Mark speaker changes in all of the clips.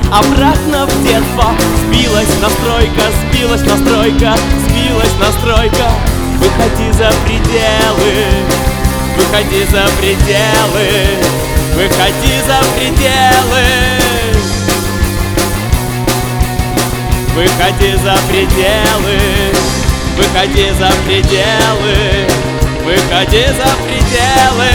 Speaker 1: обратно в детство. Сбилась настройка, сбилась настройка, сбилась настройка. Выходи за пределы, выходи за пределы, выходи за пределы, выходи за пределы, выходи за пределы, выходи за пределы.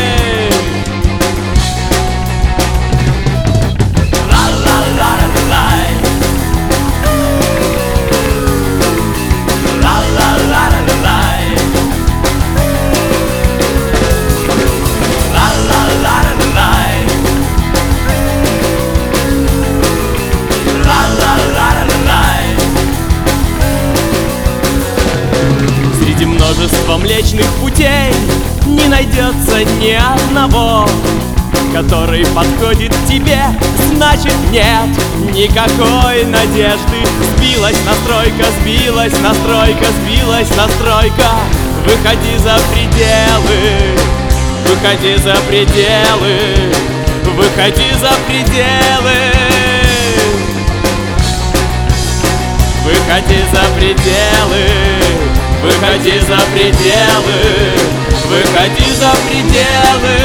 Speaker 1: Среди множества млечных путей не найдется ни одного, который подходит тебе, значит нет никакой надежды. Сбилась настройка, сбилась настройка, сбилась настройка. Выходи за пределы, выходи за пределы, выходи за пределы, выходи за пределы, выходи за пределы, выходи за пределы,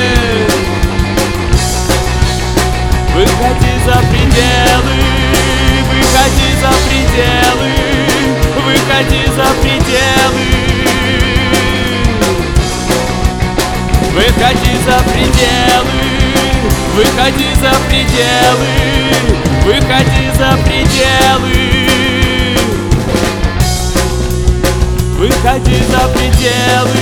Speaker 1: выходи за пределы, выходи за пределы, выходи за пределы, выходи за пределы, выходи за пределы, выходи за пределы, выходи за пределы.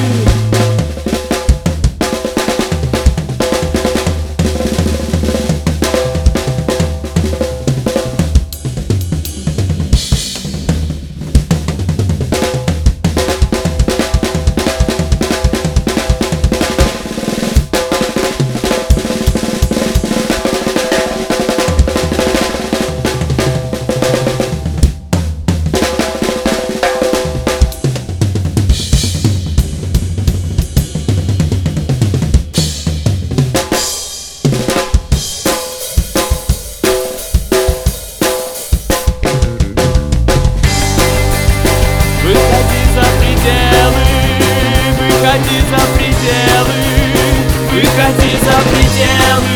Speaker 1: Выходи за пределы, выходи за пределы,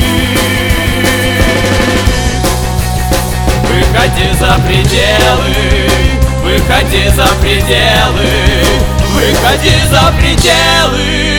Speaker 1: выходи за пределы, выходи за пределы, выходи за пределы.